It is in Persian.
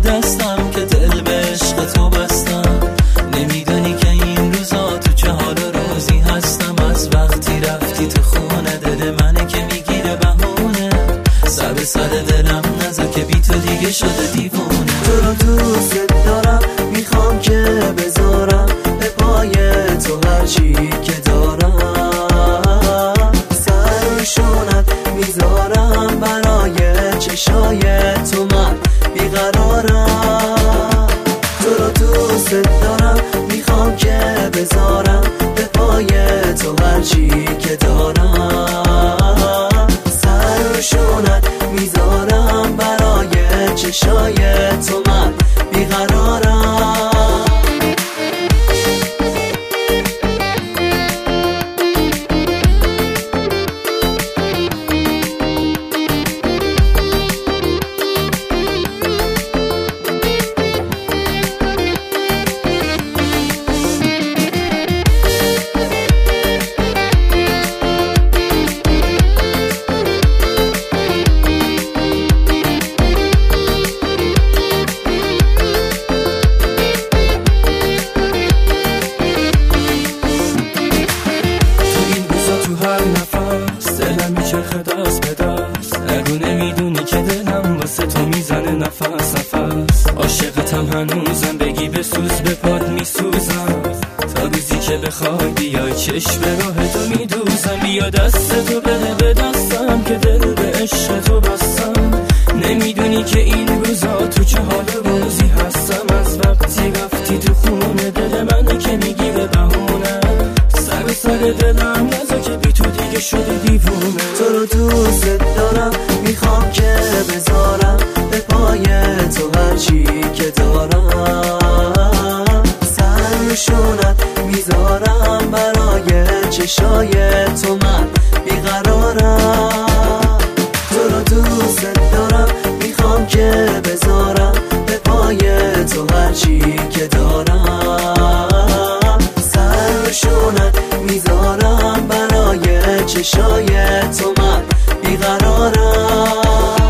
دستم که دل به عشق تو بستم. نمیدونی که این روزا تو چه حال و روزی هستم. از وقتی رفتی تو خونه دل منه که میگیره بهونه. سر به سر دلم نذار که بی تو دیگه شده دیوونه. تو رو دوست دارم، میخوام که بذارم به پای تو هرچی که دارم. سر روشونت میذارم برای چشای تو من بیقرارم. تو رو دوست دارم، میخوام که بذارم به پای تو هرچی که دارم. سر روشونت میذارم برای چشای تو من بیقرارم. دلم میچرخه دست به دست، نگو نمیدونی که دلم واسه تو میزنه نفس نفس. عاشقتم هنوزم، بگی بسوز به پاد میسوزم. تا روزی که بخوای بیای چشم به راه تو میدوزم. بیا دست تو بده به دستم که دل به عشق تو بستم. نمیدونی که این روزا تو چه حال روزی هستم. از وقتی رفتی تو خونه دل منه که میگیره بهونه. سر به سر دلم نذار که بی تو دیگه شده دیوونه. تو رو دوست دارم، میخوام که بذارم به پای تو هرچی که دارم. سر روشونت میذارم برای چشای تو من بیقرارم. تو رو دوست دارم، میخوام که بذارم به پای تو هرچی که دارم. سر روشونت میذارم برای چشای تو من بیقرارم.